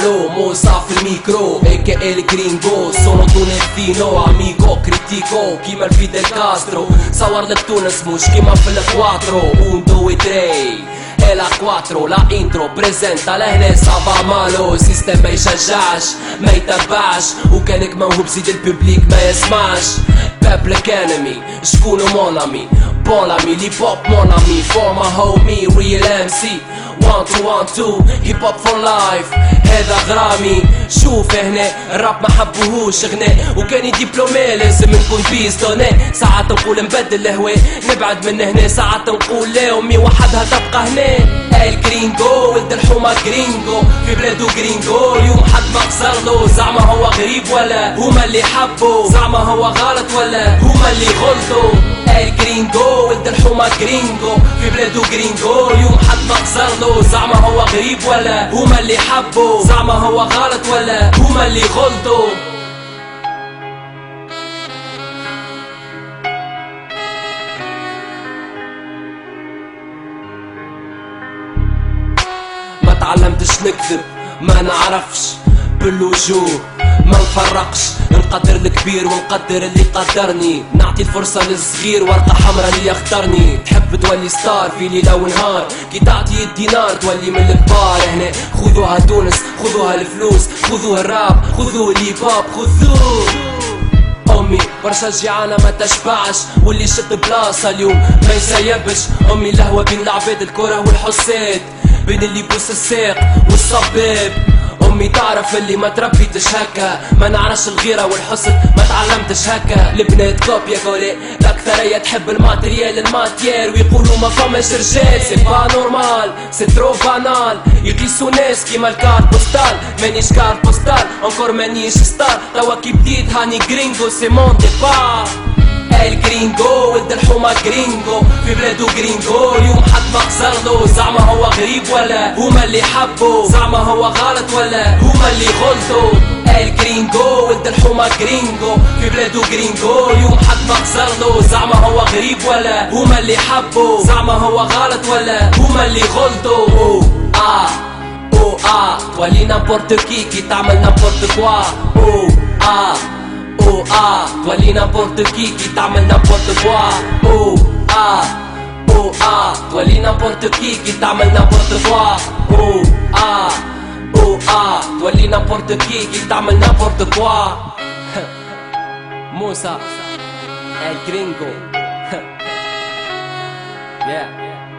malo, Mosa في الميكرو AKA الجرينجو sono tunecino amigo critico كيما الفيدل كاسترو صور لك تونس مش كيما في الكواترو 1 2 3 e la 4 la intro presenta لهنا صافا مالو سيستم ما يشجعش ما يتبعش وكانك موهوب زيد الببليك ما يسمعش Public enemy شكونو مون امي بون امي لي بوب مون امي for my homie real MC 1 2 1 2 هيب هوب فور لايف هذا غرامي شوف هنا الراب ما حبوهوش غنى وكان دبلومي لازم نكون بيستوني ساعات نقول نبدل الهواء نبعد من هنا ساعات نقول لا امي وحدها تبقى هنا الجرينجو ولد الحومة جرينجو في بلادو جرينجو اليوم حد ما قصرلو زعما هو غريب ولا هما اللي حبوا زعما هو غلط ولا هما اللي غلطوا الجرينجو ولد الحومة جرينجو في بلادو جرينجو اليوم حد ما قصرلو زعما هو غريب ولا هما اللي حبوا زعما هو غلط ولا هما اللي غلطوا ما تعلمتش نكذب ما نعرفش بالوجوه ما نفرقش نقدر الكبير ونقدر اللي قدرني نعطي الفرصة للصغير ورقة حمرا اللي يختارني تحب تولي ستار في ليلة ونهار كي تعطي الدينار تولي من الكبار هنا خذوها تونس خذوها الفلوس خذوها الراب خذوه الهيب هوب خذوه امي برشا جيعانة ما تشبعش واللي شد بلاصة اليوم ما يسيبش امي الهوى بين العباد الكرة والحساد بين اللي بوس الساق والصباب امي تعرف اللي ما تربيتش هكا ما نعرفش الغيرة والحسد ما تعلمتش هكا البنات كوبيا كولي الاكثرية تحب الماتريال الماتير ويقولوا ما فماش رجال سي با نورمال سي ترو بانال يقيسوا ناس كيما الكار بوستال مانيش كار بوستال انكور مانيش ستار توا كي بديت هاني جرينجو سي مون ديبار الجرينجو ولد الحومة جرينجو في بلادو جرينجو اليوم حد ما قصرلو زعما هو غريب ولا هما اللي حبوا زعما هو غلط ولا هما اللي غلطوا الجرينجو ولد الحومة جرينجو في بلادو جرينجو اليوم حد ما قصرلو زعما هو غريب ولا هما اللي حبوا زعما هو غلط ولا هما اللي غلطوا تولي نامبورت كي تعمل نامبورت كوا تولي نامبورت كي تعمل نامبورت كوا تولي نامبورت كي تعمل نامبورت كوا تولي نامبورت كي تعمل نامبورت كوا موسى الجرينجو